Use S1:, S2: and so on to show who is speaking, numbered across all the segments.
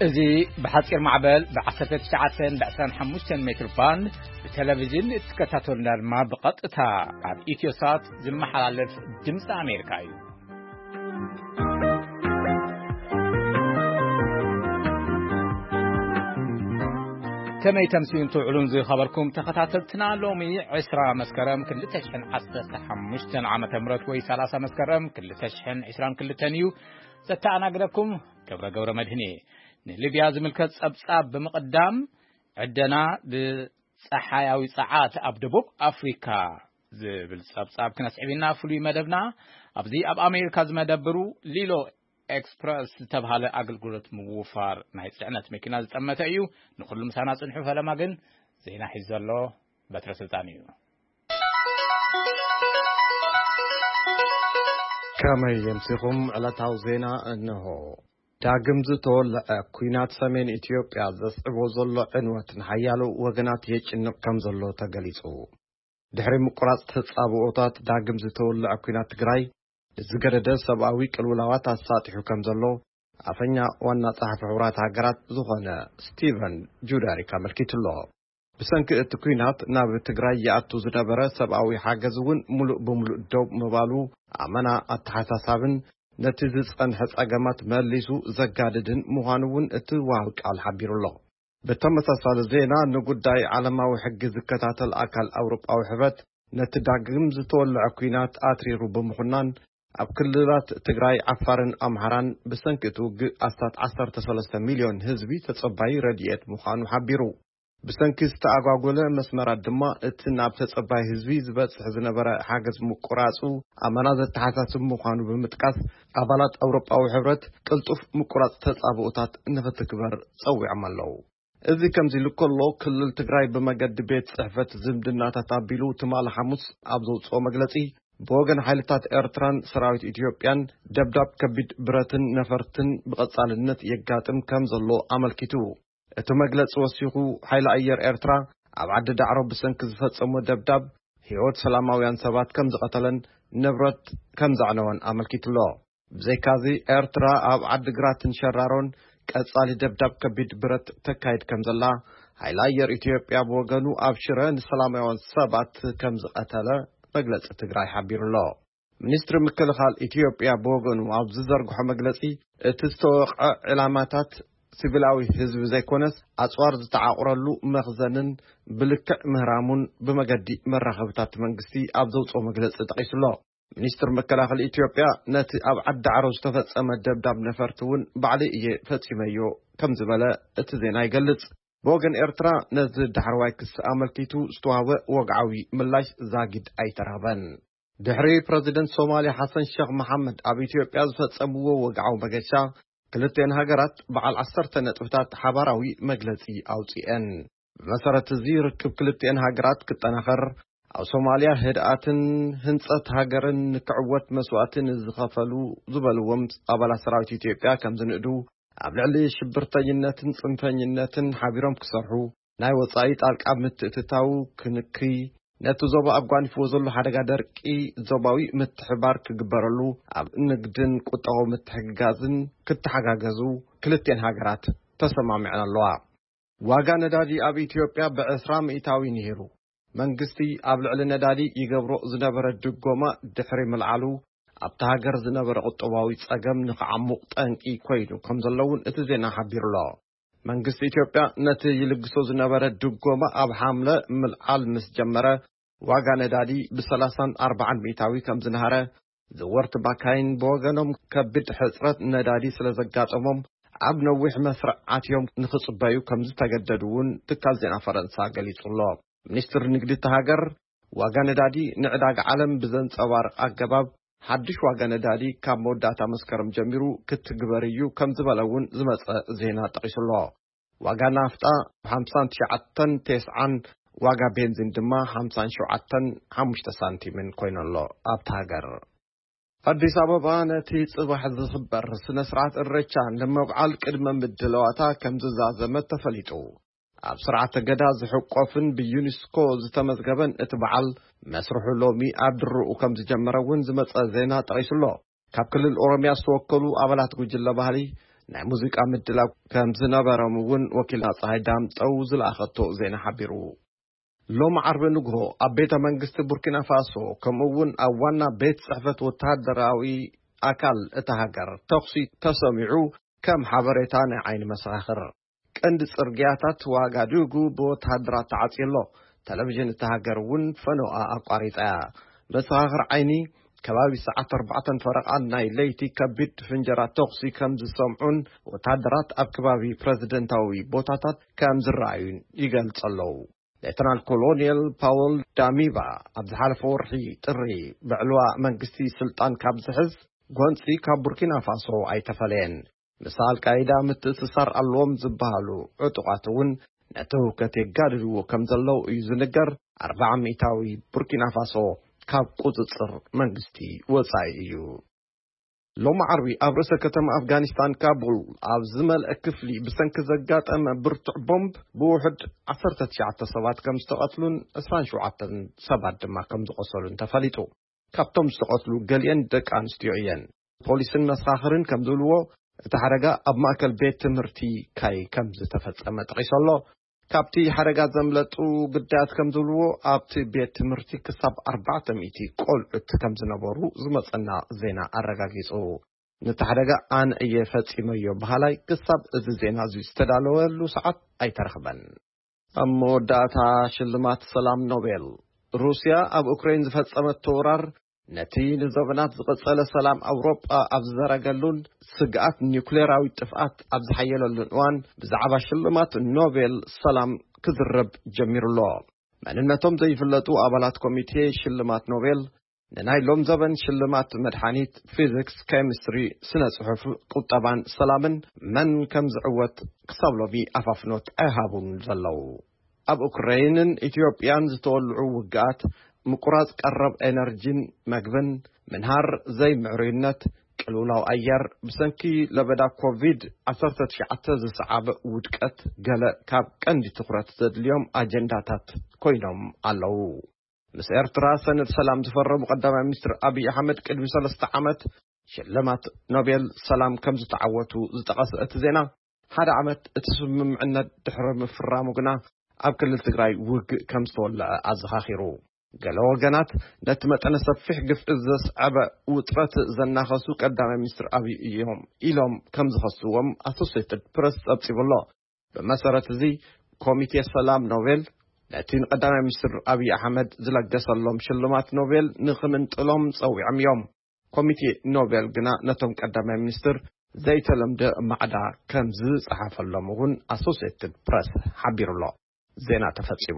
S1: እዚ بحصير معبل ب19 ب25 متر باند بتلفزيون تكتاتلنا ما بقطتا على إثيوسات زمحلالف دمص أمريكا እዩ كمي تمسين تعلن زي خبركم تخطاتلتنا لومي 10 مسكرم كل تشحن 15 عام تمرت وي 30 مسكرم كل تشحن 20 كل تنيو ستعناقركم كبر مدهني ليبيا زملكت صبصاب بمقدام عدنا بصحاياوي صعات اب دبوب افريكا زبل صبصاب كنسعبينا فلي مدبنا ابزي اب امريكا زمدبرو ليلو اكسبرس تبهاله اغلغلت موفار ناي صعنت مكينا زطمته ايو نخل مسانا صنحو فلما ግን زينا حيزلو بتر سلطانيو
S2: كما يمسكم على توزينا انه ዳግም ዝተወልዐ ኩናት ሰሜን ኢትዮጵያ ዘስዕቦ ዘሎ ዕንወትን ሓያሎ ወገናት የጭንቅ ከም ዘሎ ተገሊጹ ድሕሪ ምቁራጽ ተጻብኦታት ዳግም ዝተወልዐ ኩናት ትግራይ ዝገደደ ሰብኣዊ ቅልውላዋት ኣሳጢሑ ከም ዘሎ ኣፈኛ ዋና ጸሓፊ ሕብራት ሃገራት ዝኾነ ስቲቨን ጁዳሪክ ኣመልኪቱሎ ብሰንኪ እቲ ኩናት ናብ ትግራይ ይኣቱ ዝነበረ ሰብኣዊ ሓገዝ እውን ሙሉእ ብምሉእ ደው ምባሉ ኣመና ኣተሓሳሳብን ነቲ ዝጸንሐ ጸገማት መሊሱ ዘጋድድን ምዃኑውን እቲ ዋሃብ ቃል ሓቢሩሎ ብተመሳሳሊ ዜና ንጉዳይ ዓለማዊ ሕጊ ዝከታተል ኣካል ኣውሮጳዊ ሕብረት ነቲ ዳግም ዝተወልዐ ኩናት ኣትሪሩ ብምኹናን ኣብ ክልላት ትግራይ ዓፋርን ኣምሓራን ብሰንኪቱ ኣስታት 13 ሚልዮን ህዝቢ ተጸባይ ረድኤት ምዃኑ ሓቢሩ ብሰንኪ ዝተኣጓጎለ መስመራት ድማ እቲ ናብ ተጸባይ ህዝቢ ዝበጽሕ ዝነበረ ሓገዝ ምቁራጹ ኣመና ዘተሓሳስብ ምዃኑ ብምጥቃስ ኣባላት ኣውሮጳዊ ሕብረት ቅልጡፍ ምቁራጽ ተጻብኦታት ንኽትግበር ጸዊዖም ኣለዉ እዚ ከምዚ ልከሎ ክልል ትግራይ ብመገዲ ቤት ጽሕፈት ዝምድናታት ኣቢሉ ትማል ሐሙስ ኣብ ዘውፅኦ መግለጺ ብወገን ሓይልታት ኤርትራን ሰራዊት ኢትዮጵያን ደብዳብ ከቢድ ብረትን ነፈርትን ብቐጻልነት የጋጥም ከም ዘሎ ኣመልኪቱ እቲ መግለጽ ወሲኹ ሓይሊ ኣየር ኤርትራ ኣብ ዓዲ ዳዕሮ ብሰንኪ ዝፈጸሞ ደብዳብ ህይወት ሰላማውያን ሰባት ከም ዝቐተለን ንብረት ከም ዘዕነወን ኣመልኪቱሎ ብዘይካዚ ኤርትራ ኣብ ዓዲ ግራትን ሸራሮን ቀጻሊ ደብዳብ ከቢድ ብረት ተካይድ ከም ዘላ ሓይሊ ኣየር ኢትዮጵያ ብወገኑ ኣብ ሽረ ንሰላማውያን ሰባት ከም ዝቐተለ መግለጽ ትግራይ ሓቢሩሎ ሚኒስትሪ ምክልኻል ኢትዮጵያ ብወገኑ ኣብ ዝዘርግሖ መግለጺ እቲ ዝተወቕዐ ዕላማታት ሲቪላዊ ህዝቢ ዘይኮነስ ኣጽዋር ዝተዓቁረሉ መኽዘንን ብልክዕ ምህራሙን ብመገዲ መራኸብታት መንግስቲ ኣብ ዘውፅኦ መግለጺ ጠቂሱሎ ሚኒስትር መከላኸሊ ኢትዮጵያ ነቲ ኣብ ዓዲ ዓሮ ዝተፈጸመ ደብዳብ ነፈርቲውን ባዕሊ እየ ፈጺመዮ ከም ዝበለ እቲ ዜና ይገልጽ ብወገን ኤርትራ ነዚ ዳሕርዋይ ክስ ኣመልኪቱ ዝተዋህበ ወግዓዊ ምላሽ ዛጊድ ኣይተረኸበን ድሕሪ ፕረዚደንት ሶማልያ ሓሰን ሼኽ መሐመድ ኣብ ኢትዮጵያ ዝፈጸምዎ ወግዓዊ መገሻ ክልተን ሃገራት በዓል 10 ነጥብታት ሓባራዊ መግለጺ ኣውጽአን ብመሰረት እዚ ርክብ ክልተን ሃገራት ክጠናኸር ኣብ ሶማልያ ህድኣትን ህንጸት ሃገርን ንክዕወት መስዋዕትን ዝኸፈሉ ዝበልዎም ኣባላት ሰራዊት ኢትዮጵያ ከም ዝንእዱ ኣብ ልዕሊ ሽብርተኝነትን ጽንፈኝነትን ሓቢሮም ክሰርሑ ናይ ወጻኢ ጣልቃ ምትእትታው ክንኪ ነቲ ዞባ ኣጓኒፍዎ ዘሎ ሓደጋ ደርቂ ዞባዊ ምትሕባር ክግበረሉ ኣብ ንግድን ቁጠባዊ ምትሕግጋዝን ክትሓጋገዙ ክልተን ሃገራት ተሰማሚዐን ኣለዋ ዋጋ ነዳዲ ኣብ ኢትዮጵያ ብ20 ሚእታዊ ነይሩ መንግስቲ ኣብ ልዕሊ ነዳዲ ይገብሮ ዝነበረ ድጎማ ድሕሪ ምልዓሉ ኣብታ ሃገር ዝነበረ ቁጠባዊ ጸገም ንኽዓሙቕ ጠንቂ ኮይኑ ከም ዘለውን እቲ ዜና ሓቢሩሎ መንግስቲ ኢትዮጵያ ነቲ ይልግሶ ዝነበረ ድጎማ ኣብ ሓምለ ምልዓል ምስ ጀመረ ዋጋ ነዳዲ ብ34 ሚእታዊ ከም ዝነሃረ ዘወርቲ ባካይን ብወገኖም ከቢድ ሕጽረት ነዳዲ ስለ ዘጋጠሞም ኣብ ነዊሕ መስርዕ ኣትዮም ንኽጽበዩ ከም ዝተገደዱውን ትካል ዜና ፈረንሳ ገሊጹሎ ሚኒስትር ንግዲ ሃገር ዋጋ ነዳዲ ንዕዳጋ ዓለም ብዘንጸባርቕ ኣገባብ ሓድሽ ዋጋ ነዳዲ ካብ መወዳእታ መስከረም ጀሚሩ ክትግበር እዩ ከም ዝበለውን ዝመጸ ዜና ጠቂሱሎ ዋጋ ናፍጣ 59.90 ዋጋ ቤንዚን ድማ 57.5 ሳንቲምን ኮይኑሎ ኣብታ ሃገር ኣዲስ ኣበባ ነቲ ጽባሕ ዝኽበር ስነ ስርዓት እሬቻ ንምብዓል ቅድመ ምድለዋታ ከም ዝዛዘመ ተፈሊጡ ኣብ ስርዓተ ገዳ ዝሕቆፍን ብዩኔስኮ ዝተመዝገበን እቲ በዓል መስርሑ ሎሚ ኣብ ድርኡ ከም ዝጀመረውን ዝመጸ ዜና ጠቂሱሎ ካብ ክልል ኦሮሚያ ዝተወከሉ ኣባላት ጉጅለ ባህሊ ናይ ሙዚቃ ምድላው ከም ዝነበረም እውን ወኪልና ፀሐይ ዳምጠው ዝለኣኸቶ ዜና ሓቢሩ ሎም ዓርብ ንግሆ ኣብ ቤተ መንግስቲ ቡርኪና ፋሶ ከምኡውን ኣብ ዋና ቤት ጽሕፈት ወተሃደራዊ ኣካል እታ ሃገር ተኹሲ ተሰሚዑ ከም ሓበሬታ ናይ ዓይኒ መሰኻኽር ቀንዲ ጽርግያታት ዋጋዱጉ ብወተሃደራት ተዓጽሎ ቴሌቪዥን እታ ሃገር እውን ፈኖኣ ኣቋሪጣ መሰኻኽር ዓይኒ ከባቢ ሰዓት 4 ፈረቓ ናይ ለይቲ ከቢድ ፍንጀራት ተኹሲ ከም ዝሰምዑን ወተሃደራት ኣብ ከባቢ ፕሬዝደንታዊ ቦታታት ከም ዝረኣዩን ይገልጸለው ሌተናል ኮሎኔል ፓውል ዳሚባ ኣብ ዝሓለፈ ወርሒ ጥሪ ብዕልዋ መንግስቲ ስልጣን ካብ ዝሕዝ ጎንፂ ካብ ቡርኪና ፋሶ ኣይተፈለየን ምስ አልቃይዳ ምትእስሳር ኣለዎም ዝበሃሉ ዕጡቃት እውን ነቲ ውከት የጋድልዎ ከም ዘለው እዩ ዝንገር 400ታዊ ቡርኪና ፋሶ ካብ ቁፅፅር መንግስቲ ወፃኢ እዩ ሎም ዓርቢ ኣብ ርእሰ ከተማ ኣፍጋኒስታን ካቡል ኣብ ዝመልአ ክፍሊ ብሰንኪ ዘጋጠመ ብርቱዕ ቦምብ ብውሕድ 19 ሰባት ከም ዝተቐትሉን 27 ሰባት ድማ ከም ዝቆሰሉን ተፈሊጡ ካብቶም ዝተቐትሉ ገሊአን ደቂ ኣንስትዮ እየን ፖሊስን መሰኻኽርን ከም ዝብልዎ እቲ ሓደጋ ኣብ ማእከል ቤት ትምህርቲ ካይ ከም ዝተፈጸመ ጠቒሶሎ ካብቲ ሓደጋ ዘምለጡ ግዳያት ከም ዝብልዎ ኣብቲ ቤት ትምህርቲ ክሳብ 400 ቆልዑት ከም ዝነበሩ ዝመጸና ዜና ኣረጋጊጹ ነቲ ሓደጋ ኣነ እየ ፈጺመዮ ባህላይ ክሳብ እዚ ዜና እዚ ዝተዳለወሉ ሰዓት ኣይተረኽበን ኣብ መወዳእታ ሽልማት ሰላም ኖቤል ሩስያ ኣብ ኡክሬን ዝፈጸመት ወራር ነቲ ንዘበናት ዝቐጸለ ሰላም ኣውሮጳ ኣብ ዝዘረገሉን ስግኣት ኒውክሌራዊ ጥፍኣት ኣብ ዝሓየለሉን እዋን ብዛዕባ ሽልማት ኖቤል ሰላም ክዝረብ ጀሚሩሎ መንነቶም ዘይፍለጡ ኣባላት ኮሚቴ ሽልማት ኖቤል ንናይ ሎም ዘበን ሽልማት መድሓኒት ፊዚክስ ኬሚስትሪ ስነ ጽሑፍ ቁጠባን ሰላምን መን ከም ዝዕወት ክሳብ ሎሚ ኣፋፍኖት ኣይሃቡን ዘለው ኣብ ኡክሬንን ኢትዮጵያን ዝተወልዑ ውግኣት ምቁራጽ ቀረብ ኤነርጂን መግብን ምንሃር ዘይምዕሩይነት ቅልውላው ኣየር ብሰንኪ ለበዳ ኮቪድ-19 ዝሰዓበ ውድቀት ገለ ካብ ቀንዲ ትኩረት ዘድልዮም ኣጀንዳታት ኮይኖም ኣለው ምስ ኤርትራ ሰነድ ሰላም ዝፈረሙ ቀዳማይ ሚኒስትር አብይ አሕመድ ቅድሚ 3 ዓመት ሽልማት ኖቤል ሰላም ከም ዝተዓወቱ ዝጠቐሰ እቲ ዜና ሓደ ዓመት እቲ ስምምዕነት ድሕሪ ምፍራሙ ግና ኣብ ክልል ትግራይ ውግእ ከም ዝተወልዐ ኣዘኻኺሩ ገለ ወገናት ነቲ መጠነ ሰፊሕ ግፍዒ ዘስዓበ ውጥረት ዘናኸሱ ቀዳማይ ሚኒስትር አብይ እዮም ኢሎም ከም ዝኸስዎም ኣሶሲየትድ ፕሬስ ጸብጺብሎ ብመሰረት እዚ ኮሚቴ ሰላም ኖቤል ነቲ ቀዳማይ ሚኒስትር አብይ አሕመድ ዝለገሰሎም ሽልማት ኖቤል ንኽምንጥሎም ጸዊዖም እዮም ኮሚቴ ኖቤል ግና ነቶም ቀዳማይ ሚኒስትር ዘይተለምደ ማዕዳ ከም ዝጸሓፈሎም እውን ኣሶሲየትድ ፕሬስ ሓቢሩሎ ዜና ተፈጺሙ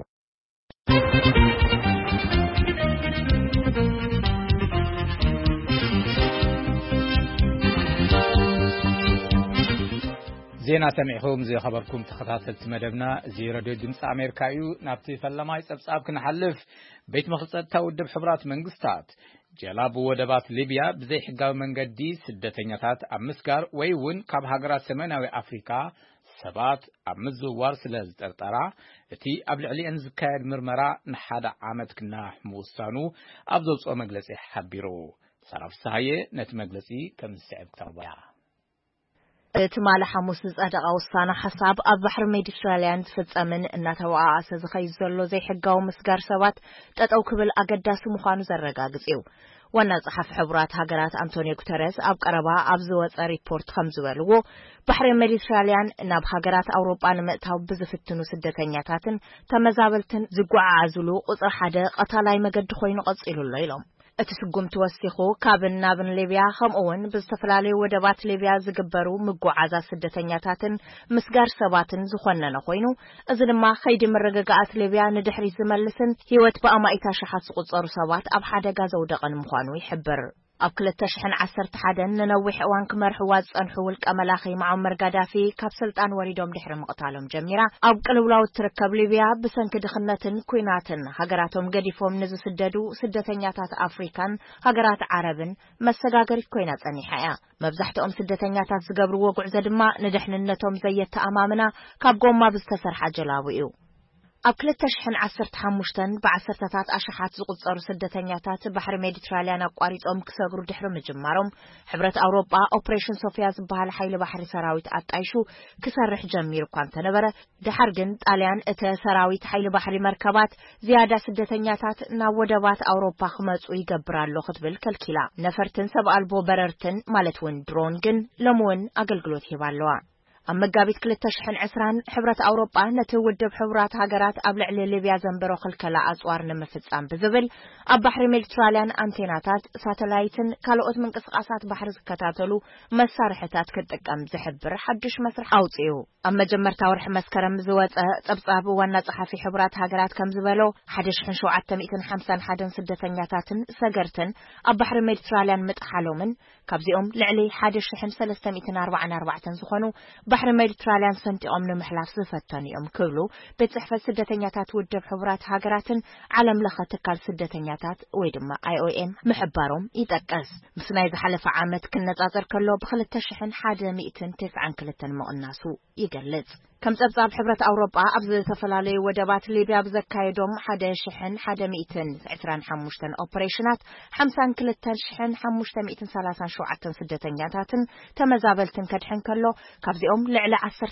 S1: ዜና ሰሚዕኹም ዝኸበርኩም ተኸታተልቲ መደብና እዚ ሬድዮ ድምፂ ኣሜሪካ እዩ ናብቲ ፈለማይ ጸብጻብ ክንሓልፍ ቤት ምክሪ ጸጥታ ውድብ ሕቡራት መንግስታት ጀላቡ ወደባት ሊብያ ብዘይ ሕጋዊ መንገዲ ስደተኛታት ኣብ ምስጋር ወይ እውን ካብ ሃገራት ሰሜናዊ ኣፍሪካ ሰባት ኣብ ምዝዋር ስለ ዝጠርጠራ እቲ ኣብ ልዕሊአን ዝካየድ ምርመራ ንሓደ ዓመት ክናሕምውሳኑ ኣብ ዘውፅኦ መግለጺ ሓቢሩ ሰራፍ ሳየ ነቲ መግለጺ ከም ዝስዕብ ክተርበያ
S3: ትማለ ሐሙስ ዝጸደቀ ውሳነ ሐሳብ ኣብ ባሕሪ ሜዲትራንያን ዝፍጸምን እናተወዓሰ ዝኸይ ዘሎ ዘይሕጋው ምስጋር ሰባት ጠጠው ክብል ኣገዳሲ ምዃኑ ዘረጋግጽዩ ዋና ጸሐፊ ሕቡራት ሃገራት አንቶኒዮ ጉተረስ ኣብ ቀረባ ኣብ ዝወጸ ሪፖርት ከም ዝበልዎ ባሕሪ ሜዲትራንያን ናብ ሃገራት አውሮጳ ንምእታው ብዝፍትኑ ስደተኛታትን ተመዛበልትን ዝጓዓዓዝሉ ቁጽሪ ሓደ ቀታላይ መገዲ ኮይኑ ቀጺሉሎ ኢሎም እቲ ስጉም ተወሲኹ ካብን ናብን ሊብያ ከምኡውን ብዝተፈላለዩ ወደባት ሊብያ ዝግበሩ ምጉዓዛ ስደተኛታትን ምስጋር ሰባትን ዝኾነነ ኮይኑ እዚ ድማ ከይዲ መረጋጋት ሊብያ ንድሕሪት ዝመልስን ህይወት ብኣማኢታ ሸሓት ዝቁጸሩ ሰባት ኣብ ሓደጋ ዘውደቐን ምዃኑ ይሕብር ኣብ 2011 ንነዊሕ እዋን ክመርሕዋ ዝጸንሑ ውልቀ መላኺ መዓመር ጋዳፊ ካብ ስልጣን ወሪዶም ድሕሪ ምቕታሎም ጀሚራ ኣብ ቅልውላው ትርከብ ሊብያ ብሰንኪ ድኽነትን ኩናትን ሃገራቶም ገዲፎም ንዝስደዱ ስደተኛታት ኣፍሪካን ሃገራት ዓረብን መሰጋገሪት ኮይና ጸኒሓ እያ መብዛሕትኦም ስደተኛታት ዝገብርዎ ጉዕዞ ድማ ንድሕንነቶም ዘየተኣማምና ካብ ጎማ ብዝተሰርሐ ጀላቡ እዩ ኣብ 2015 بعثرتات أشحات زقصر سدتنياتات بحر ميديتراليان أقاريصهم كسغرو دحر مجمارهم حبرت أوروبا أوبريشن صوفيا زبال حيل بحر سراويت أطايشو كسرح جمير كان تنبره دحر جن طاليان ات سراويت حيل بحر مركبات زيادة سدتنياتات ناودبات أوروبا خمصو يغبرالو خطبل كلكيلا نفرتن سب ألبو بررتن مالتون درون جن لمون أغلغلوت هبالوا أما قابت كل تشحن عسران حبرة أوروبا نتودب حبرات هاجرات أبلع لليبيا زنبرو خلكلا أسوار نمفتسان بذبل أب بحر ميديتراليان أنتيناتات ساتلايتن كالوت من قصقاسات بحر كتاتلو مسارحتات كتقام زحبر حدش مسرح أوطيو أما جمرتا ورح مسكرم زوات تبصاب وانا صحفي حبرات هاجرات كم زبلو حدش حنشو عتم إتن حمسان حدن سدتنياتاتن سجرتن أب بحر ميديتراليان متحالومن كابزيهم لعلي حدش حن 344 زخنو بحر ميديتراليان سنتيقوم نمحلاف صفتانيقوم كبلو بتصحفة سدتنياتات ودب حبرات هاجراتن علم لخ تكال سدتنياتات ويدما IOM محبارهم يتقس مسناي زحلف عامت كنتصاصر كلو ب2000 حاجة 209 مقناسو يقلص كم تبصاب حبرة أوروبا أبز تفلالي ودبات ليبيا بزكايدوم 1,525 أوبريشنات 5,530 سدتنياتاتن تمزابلتن كدحن كلو كابزيهم لعلى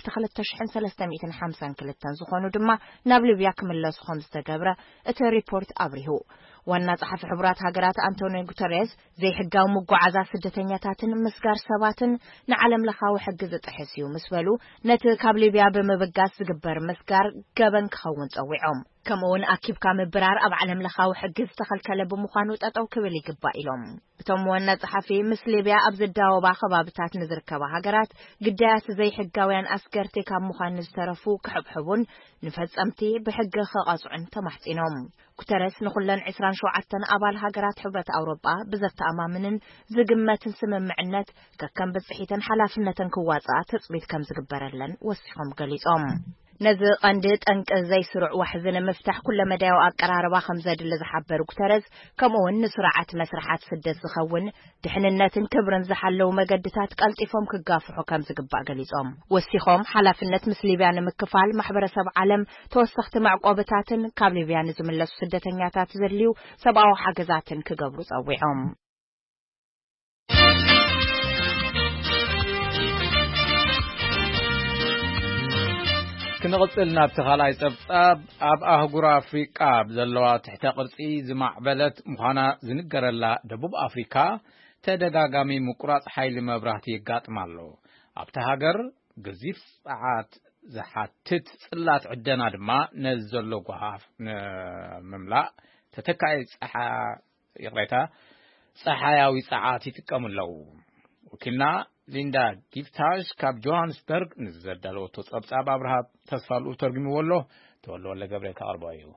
S3: 10,352 زخونو دما ناب ليبيا كملس 5 جبرة ريبورت أبريهو وانا صحفي حبرات هاجرات أنتونيو غوتيريز زي حقاو مقعزا سدتنياتاتن مسغار سباتن نعلم لخاو حق زطحسيو مسبلو نت كاب ليبيا بمبقاس زقبر مسغار قبن كخون صويعهم كمون أكيب كام برار أب علم لخاو حق زتخلكله بمخانو تطاو كبل يقبا إلهم بتم وانا صحفي مس ليبيا أبز الداوبا خبابتات نزركبا هاجرات قداس زي حقاويان أسكرتي كام مخان نزترفو كحبحبون نفصمتي بحق خقاصعن تمحصينهم كترس نخلن 27 أبال هاجرات حبرة أوروبا بزت أمامن زقمة سممعنت ككم بصحيتن حلافنة كواصا تصبيت كم زقبرلن وسخهم قليصهم نزق قندت أنك زي سرع وحزن مفتاح كل مدى وأقراربا 5 دل زحبر كترز كمون سرعة مسرحات سدس خون دحننات كبرن زحلو مقدتات قلطفهم كقافحو كم زقبا قليصهم وسخهم حلافنة مسليبيان مكفال محبرسب عالم توسخت معقوبتاتن كابليبيان زملس سدتنياتات زرليو سبعو حاجزاتن كقبرو صويعهم
S1: كنغطلنا بتخالاي صبصاب اب اهغور افريقا بزلوا تحت قرصي زمعبلت مخانا زنقرلا دبوب افريقا تدغاغامي مقراص حيل مبراهتي يغاطمالو ابتا هاجر غزيف ساعات زحاتت صلات عدنا دما نزلو غاف مملا تتكاي صحا يقريتا صحاياوي ساعات يتقملو وكنا ليندا جيفتاج كاب جوهانسبرغ نزدلو تصبصاب ابرها تسفالو ترجمي والله تولو ولا قبل كاربايو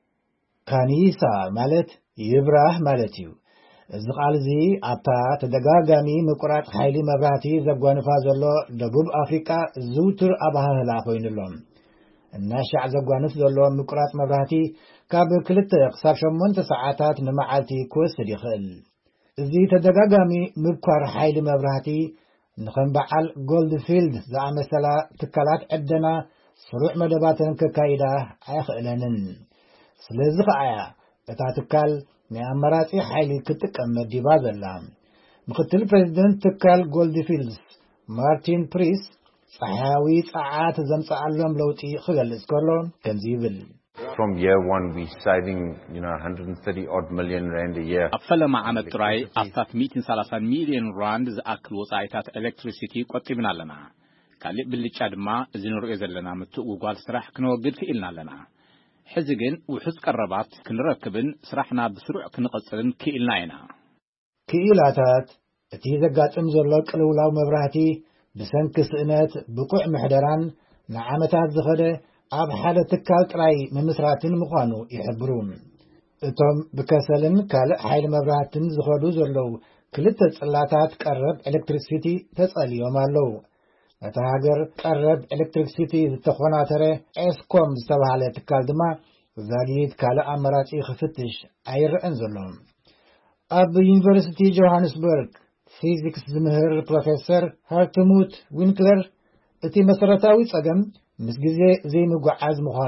S4: كانيسا مالت يبراه مالتيو الزقال زي أبتا تدقاقامي مقرات حيلي مبراتي زقوانفا زلو دبوب أفريقا زوتر أبها هلاقوين اللهم الناشع زقوانف زلو مقرات مبراتي كاب كلت اقصاب 8 ساعات نمعالتي كوسد يخل زي تدقاقامي مقر حيلي مبراتي نخن بعال جولدفيلد زعمسلا تكالات عدنا سروع مدباتن ككايدا أيخلنن سلزق عيا تتكال مأمراتي حيلي كتكم مدباز اللام مختل بريزيدنت تكال جولدفيلد مارتين بريس صحاوي ساعات زمص علم لوتي خلال اسكولون كنزيبل
S5: From year one, we saving, 130 odd million rand a year.
S1: أفلا مع عمد تراي أفتات 130 مليون راند زأكل وصايتات إلكتريسيتي قطبنا لنا. كالي بالليشاد ما زنور إذا لنا متوق وقال سرح كنوقد في إلنا لنا. حزقين وحزق الرباط كنركبن سرحنا بسرع كنقصرن كإلناينا.
S4: كإلاتات تيزقات امزرلك الولاو مبراتي بسنك سئنات بقوع محدران نعمتات زخده أب حالة تكالت راي ممسراتين مخانو يحبرون اتم بكسلن كال حيل مبراتين زخدو زرلو كلت تصلاتات قرب إلكتريسيتي تسأل يوم اللو نتهاجر قرب إلكتريسيتي تخوناتره اسكوم زتبهالة تكالدما زاليد كال أمرات يخفتش أير انزلهم أب يونيفرسيتي جوهانسبرغ فيزيكس زمهر بروفيسور هارتموت وينكلر اتي مسرتاوي صقم مسجزي زي مقعز مخانو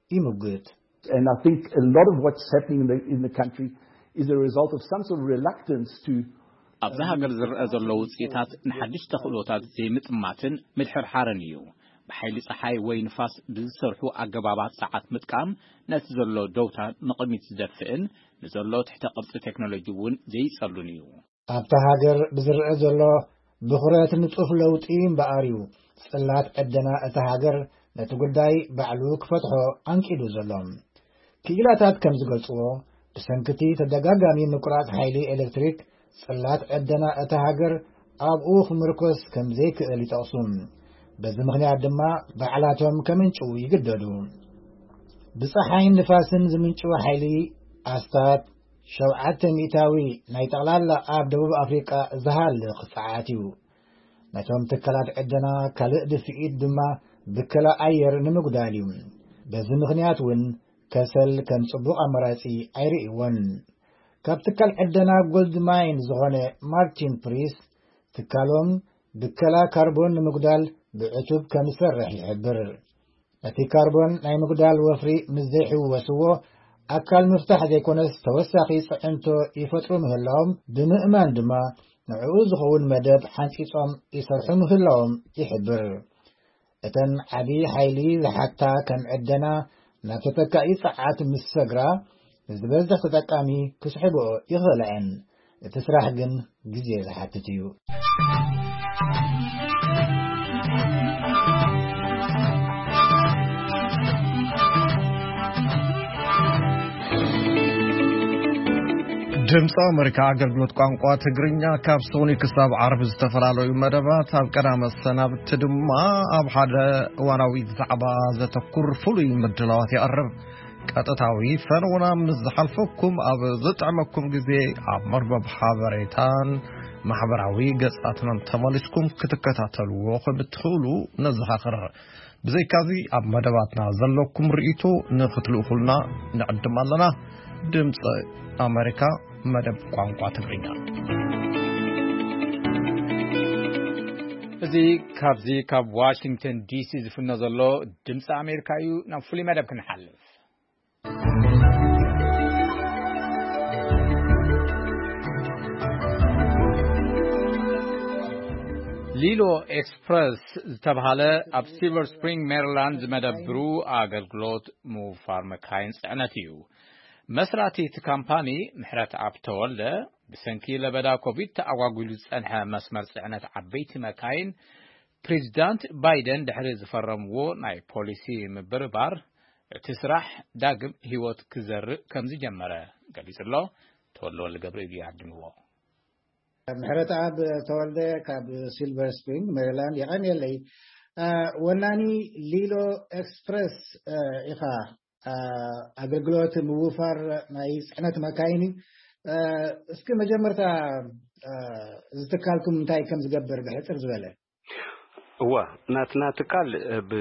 S4: ይምግት
S6: and I think a lot of what's happening in the country is a result of some sort of reluctance to
S1: ኣብዛ ሃገር ዝረአ ዘሎ ውጽኢታት ንሓድሽ ተኽእሎታት ዘይምጥማትን ምድሕርሓርን እዩ ብሓይሊ ፀሓይ ወይ ንፋስ ብዝሰርሑ ኣገባባት ሰዓት ምጥቃም ነቲ ዘሎ ደውታ ንቕድሚት ዝደፍእን ንዘሎ ትሕተ ቅርጺ ቴክኖሎጂ እውን ዘይጸሉን እዩ
S4: ኣብታ ሃገር ብዝረአ ዘሎ ብኹረት ንጡፍ ለውጢ እምበኣርዩ ጽላት ዕደና እታ ሃገር ነቲ ጉዳይ ባዕሉ ክፈትሖ አንቂዱ ዘሎም ክኢላታት ከም ዝገልጽዎ ብሰንክቲ ተደጋጋሚ ምቁራጽ ሓይሊ ኤሌክትሪክ ጽላት ዕደና እታ ሃገር ኣብኡ ክምርኮስ ከም ዘይክእል ይጠቕሱ በዚ ምኽንያት ድማ ባዕላቶም ከምንጭው ይግደዱ ብፀሓይን ንፋስን ዝምንጭው ሓይሊ ኣስታት 700 ናይ ጠቕላላ ኣብ ደቡብ ኣፍሪቃ ዝሃልቕ ፀዓት እዩ ነቶም ትካላት ዕደና ካልእ ድፍኢት ድማ ብከላ ኣየር ንምጉዳል እዩ በዚ ምኽንያት እውን ከሰል ከም ጽቡቕ ኣማራጺ ኣይርእይዎን ካብ ትካል ዕደና ጎልድ ማይን ዝኾነ ማርቲን ፕሪስ ትካሎም ብከላ ካርቦን ንምጉዳል ብዕቱብ ከም ዝሰርሕ ይሕብር እቲ ካርቦን ናይ ምጉዳል ወፍሪ ምስ ዘይሕወስዎ ኣካል ምፍታሕ ዘይኮነስ ተወሳኺ ጽዕንቶ ይፈጥሩ ምህላዎም ብምእማን ድማ ንዕኡ ዝኸውን መደብ ሓንፂፆም ይሰርሑ ምህላዎም ይሕብር እተን ዓብዪ ሓይሊ ዝሓታ ከም ዕደና ናብ ተተካኢ ፀዓት ምስ ሰግራ ዝበዝሕ ተጠቃሚ ክስሕብኦ ይኽእልዐን እቲ ስራሕ ግን ግዜ ዝሓትት እዩ
S2: ድምፂ ኣሜሪካ ኣገልግሎት ቋንቋ ትግርኛ ካብ ሶኒ ክሳብ ዓርብ ዝተፈላለዩ መደባት ኣብ ቀዳመ ሰናብቲ ድማ ኣብ ሓደ እዋናዊ ዛዕባ ዘተኩር ፍሉይ ምድላዋት ይቐርብ ቀጥታዊ ፈርውና ምስ ዝሓልፈኩም ኣብ ዝጥዕመኩም ግዜ ኣብ መርበብ ሓበሬታን ማሕበራዊ ገጻትናን ተመሊስኩም ክትከታተልዎ ከም እትኽእሉ ነዘኻኽር ብዘይካዚ ኣብ መደባትና ዘለኩም ርእይቶ ንኽትልእኹልና ንዕድም ኣለና ድምፂ ኣሜሪካ መደብ ቋንቋ ትግርኛ
S1: እዚ ካብ ዋሽንግተን ዲሲ ዝፍኖ ዘሎ ድምፂ ኣሜሪካ እዩ ናብ ፍሉይ መደብ ክንሓልፍ ሊሎ ኤክስፕረስ ዝተባሃለ ኣብ ሲልቨር ስፕሪንግ ሜሪላንድ ዝመደብሩ ኣገልግሎት ምውፋር መካይን ጽዕነት እዩ መስራቲ እቲ ካምፓኒ ምሕረት ኣብ ተወልደ ብሰንኪ ለበዳ ኮቪድ ተኣጓጉሉ ዝጸንሐ መስመር ጽዕነት ዓበይቲ መካይን ፕሬዚዳንት ባይደን ድሕሪ ዝፈረምዎ ናይ ፖሊሲ ምብርባር እቲ ስራሕ ዳግም ህይወት ክዘርእ ከም ዝጀመረ ገሊጹሎ ተወልደ ገብረ እዩ ያድምዎ
S4: ምሕረት ኣብ ተወልደ ካብ ሲልቨር ስፕሪንግ ሜሪላንድ ይቐኒለይ ወናኒ ሊሎ ኤክስፕረስ ኢኻ ኣገልግሎት ምውፋር ናይ ጽዕነት መካይን እስኪ መጀመርታ ዝትካልኩም እንታይ ከም ዝገብር ብሕፅር ዝበለ
S7: እዋ ናትና ትካል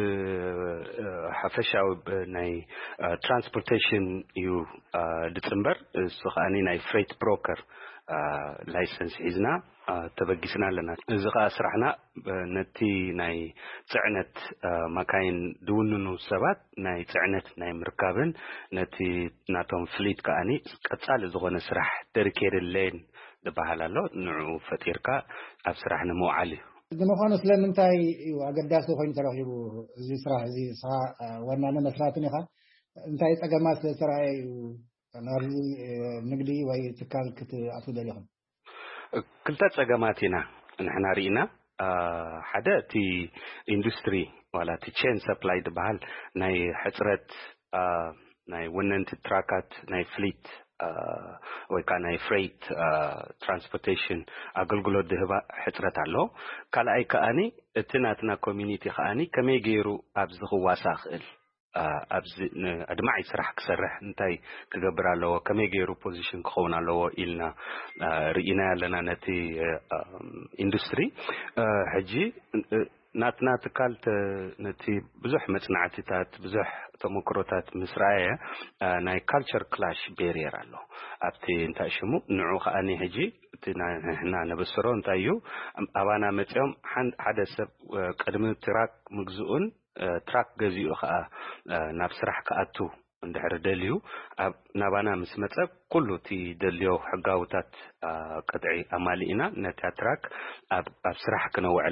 S7: ብሓፈሻዊ ናይ ትራንስፖርቴሽን እዩ ድጽምበር እሱ ኸኣኒ ናይ ፍሬት ብሮከር ላይሰንስ ሒዝና ተበጊስና ኣለና እዚ ኸኣ ስራሕና ነቲ ናይ ጽዕነት መካይን ድውንኑ ሰባት ናይ ጽዕነት ናይ ምርካብን ነቲ ናቶም ፍሊት ከኣኒ ቀጻሊ ዝኾነ ስራሕ ደሪኬድለን ዝበሃል ኣሎ ንዑ ፈጢርካ ኣብ ስራሕ ንምውዓል እዩ
S4: ንምዃኑ ስለምንታይ እዩ ኣገዳሲ ኮይኑ ተረኺቡ እዚ ስራሕ እዚ ዋናነ መስራትን ኢኻ እንታይ ፀገማት ስለዝተረኣየ እዩ ናብዚ ንግዲ ወይ ትካል ክትኣትው ደሊኹም
S7: ክልተ ፀገማት ኢና ንሕና ርኢና ሓደ እቲ ኢንዱስትሪ ዋላ እቲ ቼን ሰፕላይ ዝበሃል ናይ ሕፅረት ናይ ወነንቲ ትራካት ናይ ፍሊት ወይ ከዓ ናይ ፍሬት ትራንስፖርቴሽን ኣገልግሎት ድህባ ሕፅረት ኣሎ ካልኣይ ከኣኒ እቲ ናትና ኮሚኒቲ ከኣኒ ከመይ ገይሩ ኣብዚ ክዋሳ ክእል ኣብዚ ኣድማዓይ ስራሕ ክሰርሕ እንታይ ክገብር ኣለዎ ከመይ ገይሩ ፖዚሽን ክኸውን ኣለዎ ኢልና ርኢና ኣለና ነቲ ኢንዱስትሪ ሕጂ ናትና ትካል ነቲ ብዙሕ መጽናዕትታት ብዙሕ ተሞክሮታት ምስራየ ናይ ካልቸር ክላሽ ቤሪየር ኣሎ ኣብቲ እንታይ ሽሙ ንዑ ከኣኒ ሕጂ እቲ ንሕና ነብስሮ እንታይ እዩ ኣባና መጽኦም ሓደ ሰብ ቅድሚ ትራክ ምግዝኡን ትራክ ገዚኡ ከዓ ናብ ስራሕ ከኣቱ እንድሕር ደልዩ ኣብ ናባና ምስ መጸ ኩሉ እቲ ደልዮ ሕጋውታት ቀጥዒ ኣማሊእና ነታ ትራክ ኣብ ስራሕ ክነውዕላ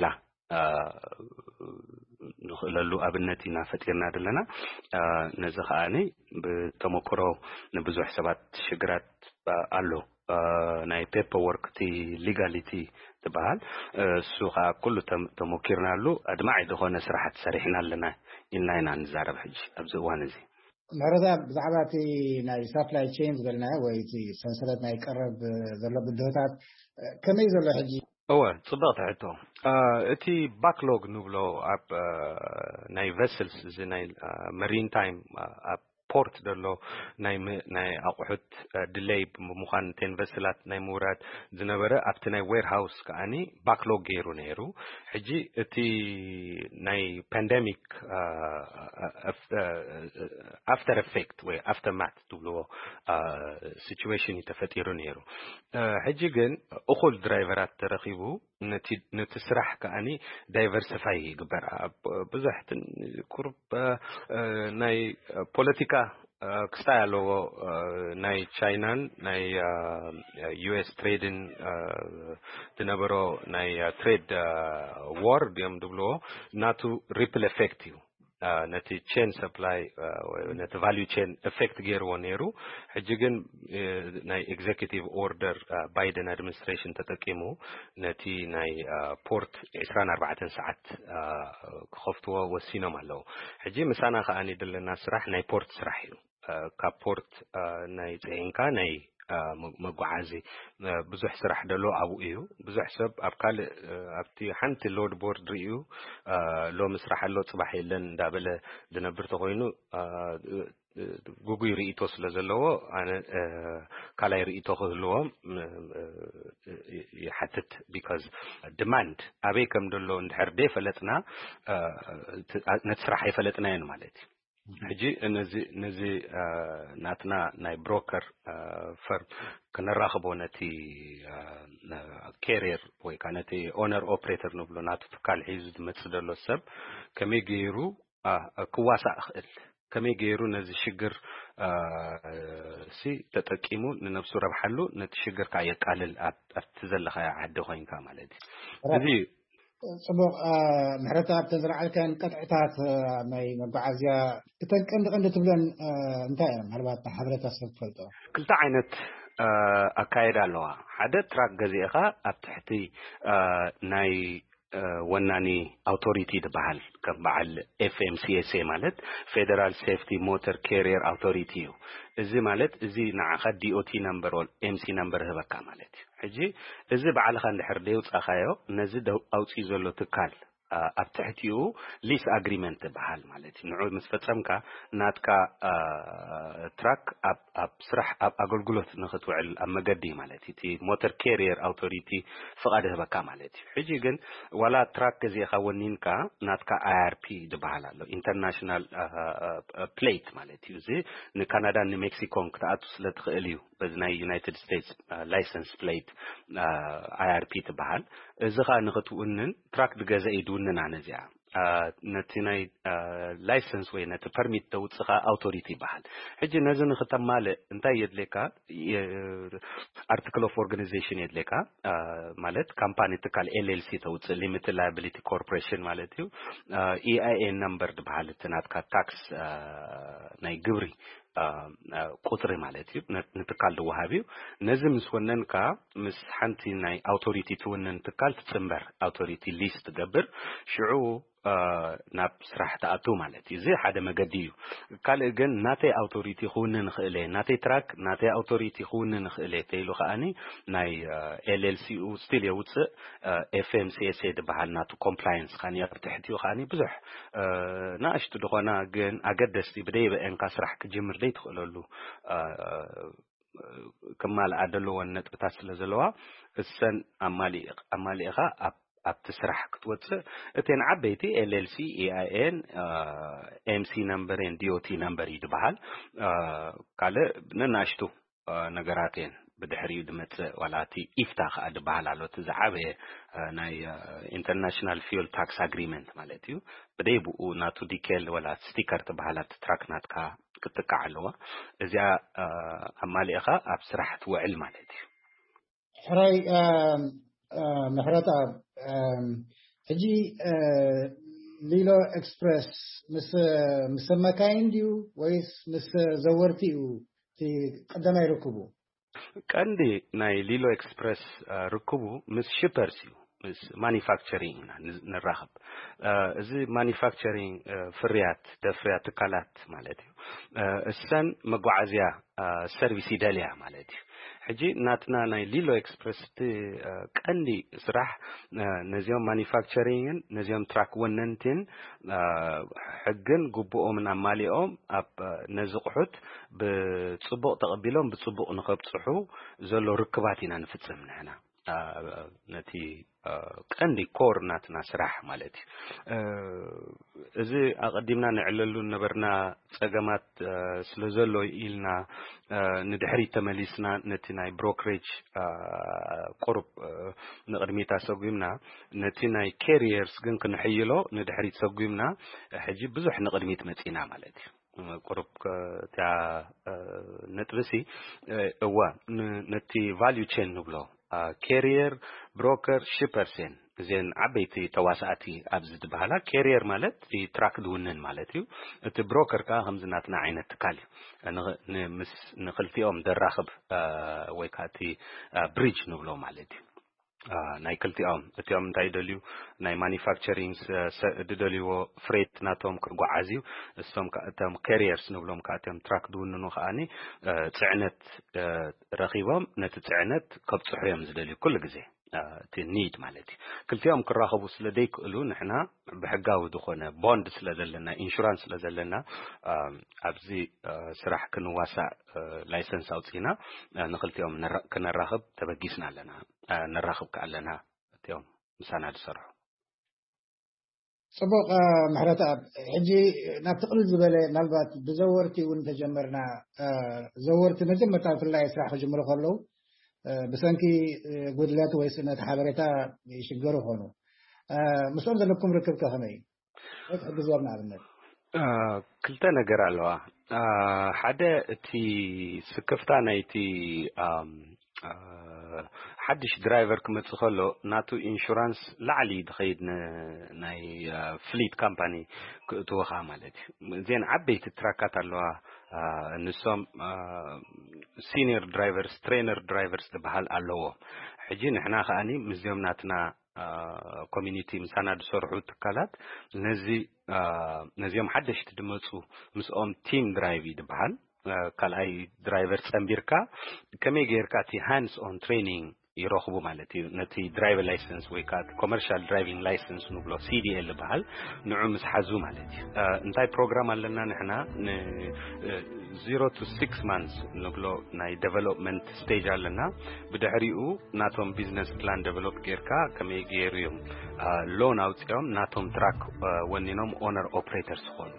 S7: ንኽእለሉ ኣብነት ኢና ፈጢርና ዘለና ነዚ ከዓኒ ብተሞክሮ ንብዙሕ ሰባት ሽግራት ኣሎ ናይ ፔፐር ወርክ ቲ ሊጋሊቲ ትበሃል እሱ ከዓ ኩሉ ተሞኪርናሉ ኣድማዒ ዝኾነ ስራሕቲ ሰሪሕና ኣለና ኢልና ኢና ንዛረብ ሕጂ ኣብዚ እዋን እዚ
S4: መረዛ ብዛዕባ እቲ ናይ ሳፕላይ ቼን ዝብልናዮ ወይ እቲ ሰንሰለት ናይ ቀረብ ዘሎ ብድሆታት ከመይ ዘሎ ሕጂ
S7: ጽቡቕ ሕቶ እቲ ባክሎግ ንብሎ ኣብ ናይ ቨስልስ እዚ ናይ መሪን ታይም ኣብ ፖርት ደሎ ናይ ኣቑሑት ዲሌይ ብምዃን ተን ቨስላት ናይ ምውራድ ዝነበረ ኣብቲ ናይ ዌርሃውስ ከዓኒ ባክሎግ ገይሩ ነይሩ ሕጂ እቲ ናይ ፓንደሚክ ኣፍተር ኤፌክት ወይ ኣፍተርማት ትብልዎ ሲቹዌሽን ተፈጢሩ ነይሩ ሕጂ ግን እኹል ድራይቨራት ተረኺቡ ነቲ ስራሕ ከዓኒ ዳይቨርሲፋይ ይግበር ብዙሕ ቁርብ ናይ ፖለቲካ ክስታይ ኣለዎ ናይ ቻይናን ናይ ዩኤስ ትሬድን ዝነበሮ ናይ ትሬድ ዋር ድዮም ድብልዎ ናቱ ሪፕል ኤፌክት እዩ ነቲ ቼን ሰፕላይ ነቲ ቫልዩ ቼን ኤፌክት ገይርዎ ነይሩ ሕጂ ግን ናይ ኤግዜኪቲቭ ኦርደር ባይደን አድሚኒስትሬሽን ተጠቂሙ ነቲ ናይ ፖርት 24 ሰዓት ክኸፍትዎ ወሲኖም ኣለዉ ሕጂ ምሳና ከዓኒ ደለና ስራሕ ናይ ፖርት ስራሕ እዩ ካብ ፖርት ናይ ጽዕንካ ናይ መጓዓዚ ብዙሕ ስራሕ ደሎ ኣብኡ እዩ ብዙሕ ሰብ ኣብ ካልእ ኣብቲ ሓንቲ ሎድ ቦርድ ሪኡ ሎሚ ስራሕ ኣሎ ጽባሕ የለን እንዳበለ ዝነብር ተኾይኑ ጉጉይ ርኢቶ ስለ ዘለዎ ኣነ ካልኣይ ርኢቶ ክህልዎም ይሓትት ቢካዝ ዲማንድ ኣበይ ከም ደሎ እንድሕር ደይፈለጥና ነቲ ስራሕ ኣይፈለጥናየን ማለት እዩ ሕጂ ነዚ ናትና ናይ ብሮከር ፈርም ከነራኽቦ ነቲ ካሪየር ወይ ከዓ ነቲ ኦነር ኦፕሬተር ንብሎ ናቱ ትካል ሒዙ ዝመጽእ ዘሎ ሰብ ከመይ ገይሩ ክዋሳእ ክእል ከመይ ገይሩ ነዚ ሽግር ተጠቂሙ ንነፍሱ ረብሓሉ ነቲ ሽግር ከዓ የቃልል ኣብቲ ዘለኻ ዓዲ ኮይንካ ማለት እዩ እዚ
S4: ጽቡቕ ምሕረታት ተዝረዓልከን ቀጥዕታት ናይ መጓዓዝያ እተን ቀንዲ ትብለን እንታይ እዮም ምናልባት ሕብረተሰብ ትፈልጦ
S7: ክልተ ዓይነት ኣካይዳ ኣለዋ ሓደ ትራክ ገዚእኻ ኣብ ትሕቲ ናይ ወናኒ ኣውቶሪቲ ዝበሃል ከም በዓል FMCSA ማለት ፌደራል ሴፍቲ ሞተር ካሪየር ኣውቶሪቲ እዩ እዚ ማለት እዚ ንዓኻ DOT ነምበር ኦል MC ነምበር ህበካ ማለት እዩ ሕጂ እዚ በዓልኻ እንድሕር ደይውፃኻዮ ነዚ ኣውፅኡ ዘሎ ትካል ኣብ ትሕቲኡ ሊስ ኣግሪመንት ዝበሃል ማለት እዩ ንዑ ምስ ፈጸምካ ናትካ ትራክ ኣብ ስራሕ ኣብ ኣገልግሎት ንኽትውዕል ኣብ መገዲ ማለት እዩ እቲ ሞተር ካሪየር ኣውቶሪቲ ፍቓድ ህበካ ማለት እዩ ሕጂ ግን ዋላ ትራክ ገዚእኻ ወኒንካ ናትካ IRP ዝበሃል ኣሎ ኢንተርናሽናል ፕሌት ማለት እዩ እዚ ንካናዳን ንሜክሲኮን ክትኣቱ ስለ ትኽእል እዩ በዚ ናይ ዩናይትድ ስቴትስ ላይሰንስ ፕሌት IRP ትበሃል እዚ ኸ ንኽትውንን ትራክ ድገዛ ይድውንን ኣነ እዚኣ ነቲ ናይ ላይሰንስ ወይ ነቲ ፐርሚት ተውፅኻ ኣውቶሪቲ ይበሃል ሕጂ ነዚ ንኽተማልእ እንታይ የድልየካ ኣርቲክል ኦፍ ኦርጋናይዜሽን የድልየካ ማለት ካምፓኒ ትካል LLC ተውፅእ ሊሚትድ ላያቢሊቲ ኮርፖሬሽን ማለት እዩ EIN ነምበር ዝበሃል እቲ ናትካ ታክስ ናይ ግብሪ ቁጥሪ ማለት እዩ ንትካል ዝወሃብ እዩ ነዚ ምስ ወነንካ ምስ ሓንቲ ናይ ኣውቶሪቲ ትውንን ትካል ትፅምበር ኣውቶሪቲ ሊስት ትገብር ሽዑ ናብ ስራሕ ተኣቱ ማለት እዩ እዚ ሓደ መገዲ እዩ ካልእ ግን ናተይ ኣውቶሪቲ ክውንን ክእለ ናተይ ትራክ ናተይ ኣውቶሪቲ ክውንን ክእለ ተይሉ ከዓኒ ናይ LLC ስቲል የውፅእ FMCSA ዝበሃል ናቱ ኮምፕላየንስ ካኒ ኣብ ትሕቲኡ ከዓኒ ብዙሕ ንኣሽቱ ድኾና ግን ኣገደስቲ ብደይበአንካ ስራሕ ክጅምር ደይትኽእለሉ ከማልኣ ዘለዎን ነጥብታት ስለ ዘለዋ እሰን ኣማሊእኻ ኣብቲ ስራሕ ክትወፅእ እተን ዓበይቲ LLC EIN MC ነምበርን DOT ነምበር ይድበሃል ካልእ ነናሽቱ ነገራት እየን بدحريو دمت ولاتي إفتاخ أدبال على تزعبه ناي international fuel tax agreement مالتيو بدي بقو ناتو ديكيل ولا ستيكر تبعالات تراك ناتكا كتكا علوه إذا أمالي أخا أبسرح توعل مالتيو
S4: حراي محرطة هجي ليلو إكسبرس مس مكاين ديو ويس مس زورتيو في قدما يركبو
S7: كاندي ناي ليلو إكسبرس ركبو مس شيبرسيو مس مانيفاكتشرينج نرخب زي مانيفاكتشرينج فريات دفريات تكالات مالتيو السن مقعزيا سيرفيسي داليا مالتيو حجي ناتنا ناي ليلو إكسبرس تي كاندي سرح نزيوم مانيفاكتشرينج نزيوم تراك وننتين حقن قبؤو من عماليهم أب نزقحت بتصبق تقبلهم بتصبق نخب تصحو زلو ركباتنا نفتسه من هنا نتي كاندي كور ناتنا سرح مالتي إذا أقدمنا نعللو نبرنا سجمات سلزلو إلنا ندحري تمليسنا نتناي بروكريج قرب نقدمي تسوقيمنا نتناي كاريرز جن كنحيلو ندحري تسوقيمنا حجي بزح نقدمي تمتينا مالتي قرب تاع نترسي هو نتي فاليو تشين نبلو كارير بروكر شيبرسين زين عبيتي تواساتي أبزد بحالا كارير مالت في تراك دونن مالتيو ات بروكر كا همزناتنا عين التكالي نخلتيهم دراخب ويكاتي بريج نبلو مالتيو ناي كلتيهم اتيهم تايدليو ناي مانيفاكتشرينج ددليو فريت ناتهم كغعازيو اسهم كاتهم كاريرز نبلوم كاتهم تراك دونن خاني صعنت رخيبهم نتصعنت كبصحيهم زدليو كل غزي تنيد مالتي كلتيهم كراخبو سلديك قالوا نحنا بحقاو دخونه بوند سلازلنا انشورانس سلازلنا ابزي سراح كنواسع لايسنس اوتينا نخلتيهم كنراخب تبقيسنا لنا نراخب كالنا تيوم مسانا دسرحو
S4: صبوق محرطة حجي نابتقل الزبالة مالبات بزورتي وانت جمرنا زورتي مجمتا في الله يسرح جمرو خلو بسانكي قدلات ويسنة حابرتا يشجروا هونو مسؤول ذلكم ركب كهمي حد زورنا على النت
S7: كلتا نقر علوا حدا تي سكفتانا يتي حدش درايفر كما تخلو ناتو انشورانس لعلي دخيد ناي فليت كامباني توخا مالتي زين عبيت التراكات اللوا نسوم سينيور درايفرز ترينر درايفرز دبحال اللوا حجي نحنا خاني مزيوم ناتنا كوميونيتي مسانا دسرحو تكالات نزيوم حدش تدمصو مسوم تيم درايفي دبحال كالاي درايفر سامبيركا كمي غيركا تي هاندز اون تريننج يروخبو مالتي نتي درايفر لايسنس ويكات كوميرشال درايفنج لايسنس نبلو سي دي ال بحال نعم حزو مالتي انتاي بروجرام لنا نحنا 0 to 6 months نبلو ناي ديفلوبمنت ستيج لنا بدحريو ناتوم بزنس بلان ديفلوب غيركا كمي غيريوم لون اوت يوم ناتوم تراك ونينوم اونر اوبريتورز خون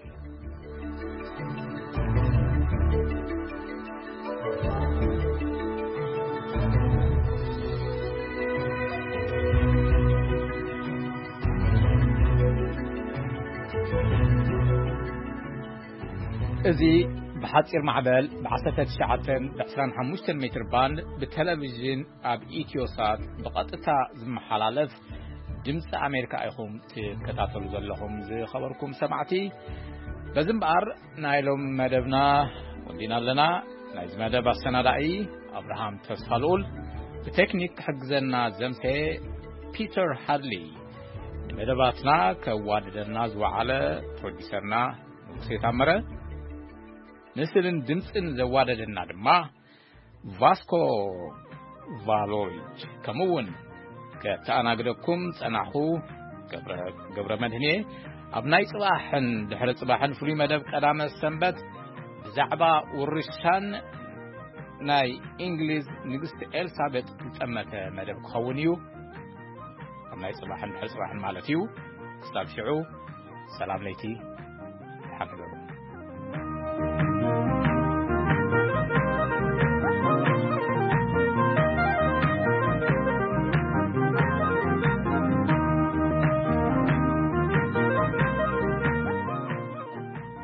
S1: ازي بحصير معبل بعسته شعاتن بحسران 5 متر باند بتلفزيون اب ايتيوسات بقطتا زمحلالف دمص امريكا ايخم تكتاتلو زلهم زي خبركم سمعتي بزمبار نايلوم مدبنا ودينا لنا نايز مدب السناداي ابراهام تسالول بتكنيك حجزنا زمته بيتر هادلي مدباتنا كواددنا زوعله بروديسرنا سيتامره مثلن دمصن زواددنا دما فاسكو فالوريج كمون كتاناغدكم صناحو قبر مدهني ابناي صباحن دحر صباحن فري مدب قدامه سنبت زعبا ورشان ناي انجليز نغست اليزابيث تمته مدب خونيو ابناي صباحن دحر صباحن مالتيو استابشعو سلام ليتي